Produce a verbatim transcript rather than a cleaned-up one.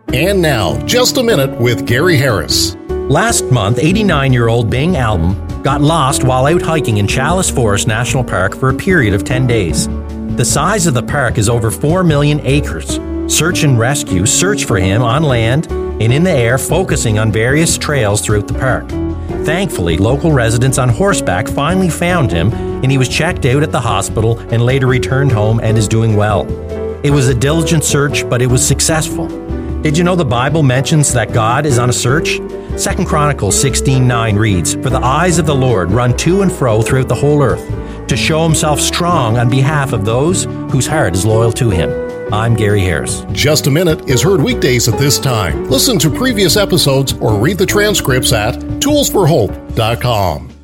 And now, Just a Minute with Gary Harris. Last month, eighty-nine-year-old Bing Alton got lost while out hiking in Chalice Forest National Park for a period of ten days. The size of the park is over four million acres. Search and rescue searched for him on land and in the air, focusing on various trails throughout the park. Thankfully, local residents on horseback finally found him, and he was checked out at the hospital and later returned home and is doing well. It was a diligent search, but it was successful. Did you know the Bible mentions that God is on a search? Second Chronicles sixteen nine reads, "For the eyes of the Lord run to and fro throughout the whole earth, to show himself strong on behalf of those whose heart is loyal to him." I'm Gary Harris. Just a Minute is heard weekdays at this time. Listen to previous episodes or read the transcripts at tools for hope dot com.